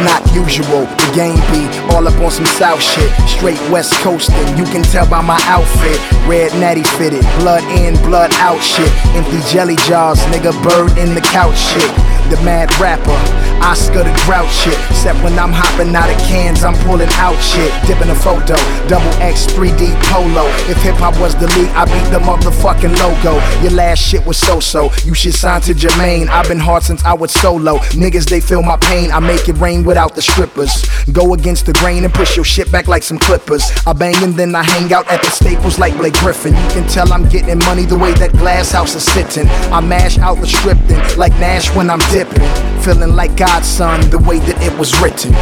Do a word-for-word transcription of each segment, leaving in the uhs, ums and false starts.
not usual. The game be all up on some South shit. Straight West Coastin', you can tell by my outfit. Red natty fitted, blood in, blood out shit. Empty jelly jars, nigga, bird in the couch shit. The mad rapper, Oscar the Grouch shit. Except when I'm hopping out of cans, I'm pulling out shit. Dipping a photo, double X three D polo. If hip hop was the league, I beat the motherfucking logo. Your last shit was so-so, you should sign to Jermaine. I've been hard since I was solo. Niggas, they feel my pain, I make it rain without the strippers. Go against the grain and push your shit back like some clippers. I bang and then I hang out at the Staples like Blake Griffin. You can tell I'm getting money the way that glass house is sitting. I mash out the stripping like Nash when I'm dipping. Feeling like God's son, the way that it was written.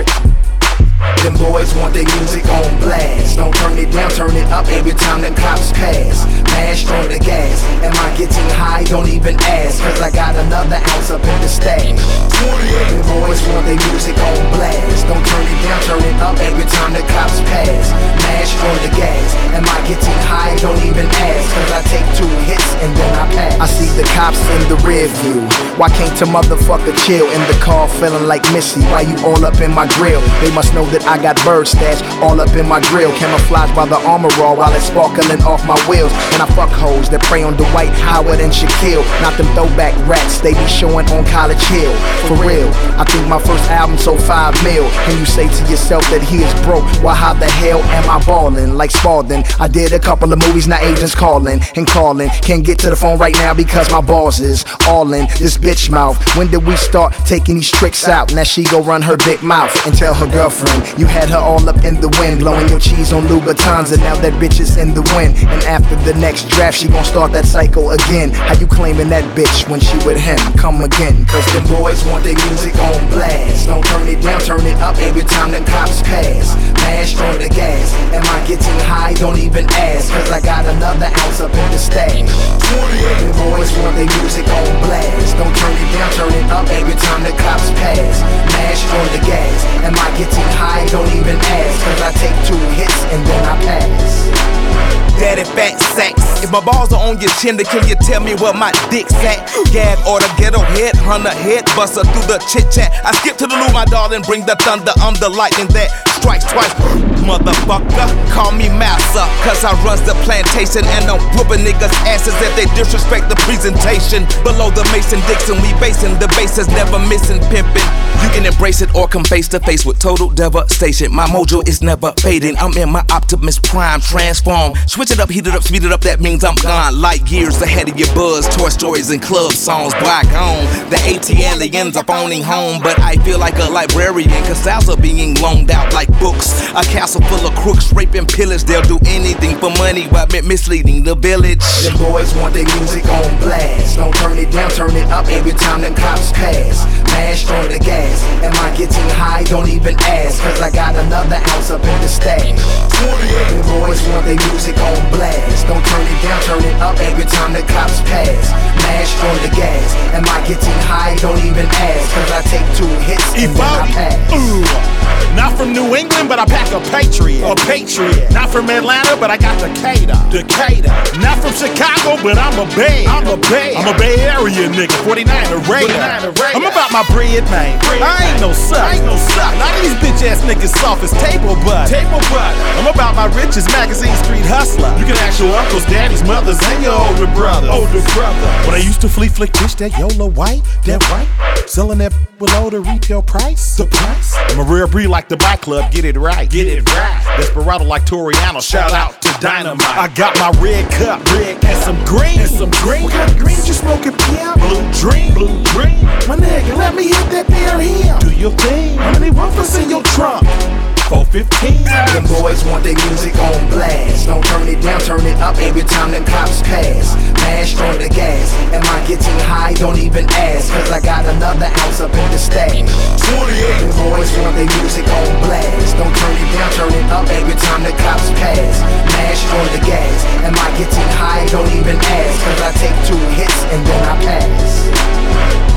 Them boys want their music on blast. Don't turn it down, turn it up every time the cops pass. Mash on the gas. Am I getting high? Don't even ask, cause I got another ounce up in the stash. Them boys want their music on blast. Don't turn it down, turn it up every time the cops pass. Mash on the gas. Am I getting high? Don't even ask, cause I take two hits and then I pass. I see the cops in the rear view. Why can't a motherfucker chill in the car feeling like Missy? Why you all up in my grill? They must know that I got bird stash all up in my grill. Camouflaged by the armor raw while it's sparkling off my wheels. And I fuck hoes that prey on Dwight Howard and Shaquille. Not them throwback rats they be showing on College Hill. For real, I think my first album sold five mil. And you say to yourself that he is broke, well how the hell am I ballin'? Like Spalding, I did a couple of movies, now agents calling and calling. Can't get to the phone right now because my boss is all in this bitch mouth. When did we start taking these tricks out? Now she go run her big mouth and tell her girlfriend you had her all up in the wind, blowing your cheese on Louboutins, and now that bitch is in the wind. And after the next draft, she gon' start that cycle again. How you claiming that bitch when she with him? Come again, cause them boys want their music on blast. Don't turn it down, turn it up every time the cops pass. Mash on the gas. Am I getting high? Don't even ask, cause I got another ounce up in the stash. Them boys want their music on blast. Don't turn it down, turn it up every time the cops pass. Mash on the gas. Am I getting high? Don't even ask, cause I take two hits and then I pass. Daddy fat sacks. If my balls are on your chin, then can you tell me where my dick's at? Gag or the ghetto head, hunter head buster through the chit chat. I skip to the loo, my darling, bring the thunder. I'm the lightning that strikes twice. Motherfucker, call me Massa, cause I runs the plantation and I'm whooping niggas' asses if they disrespect the presentation. Below the Mason Dixon, we basing the bases, never missing pimping. You can embrace it or come face to face with total devastation. My mojo is never fading. I'm in my Optimus Prime, transform. Switch it up, heat it up, speed it up, that means I'm gone. Light years ahead of your buzz, Toy Stories and club songs. Black on, the AT aliens are phoning home. But I feel like a librarian, cause styles are being loaned out like books. A castle full of crooks, rape and pillage. They'll do anything for money while misleading the village. Them boys want their music on blast. Don't turn it down, turn it up every time the cops pass. Mash on the gas. Am I getting high? Don't even ask, cause I got another ounce up in the stash. Them boys want their music on blast. Don't turn it down, turn it up every time the cops pass. Mash on the gas. Am I getting high? Don't even ask, cause I take two hits and then I pass. Ooh. Not from New England, but I pack a Patriot. A Patriot. Not from Atlanta, but I got Decatur. Decatur. Not from Chicago, but I'm a Bay. I'm a Bay. I'm a Bay Area nigga. forty-niner Raider. I'm about my bread, man. I ain't no suck. I ain't no suck. A lot of these bitch ass niggas soft as table butter. Table butter. I'm about my riches, magazine street hustler. You can ask your uncles, daddies, mothers, and your older brother. Older brother. When I used to flea flick dish that YOLO white, that right, selling that below the retail price. The price. I'm a rare breed like the bike club. Get it right. Get it right. Desperado like Toriano. Shout out to Dynamite. I got my red cup, red and some green, and some green. What kind of green you smoking, Pierre? Blue dream, blue dream. My nigga, let me hit that beer here. Do your thing. How many woofers in your trunk? four fifteen. Them boys want their music on blast. Don't turn it down, turn it up every time the cops pass. Mash on the gas. Am I getting high? Don't even ask, cause I got another ounce up in the stash. Them boys want their music on blast. Don't turn it down, turn it up every time the cops pass. Mash on the gas. Am I getting high? Don't even ask, cause I take two hits and then I pass.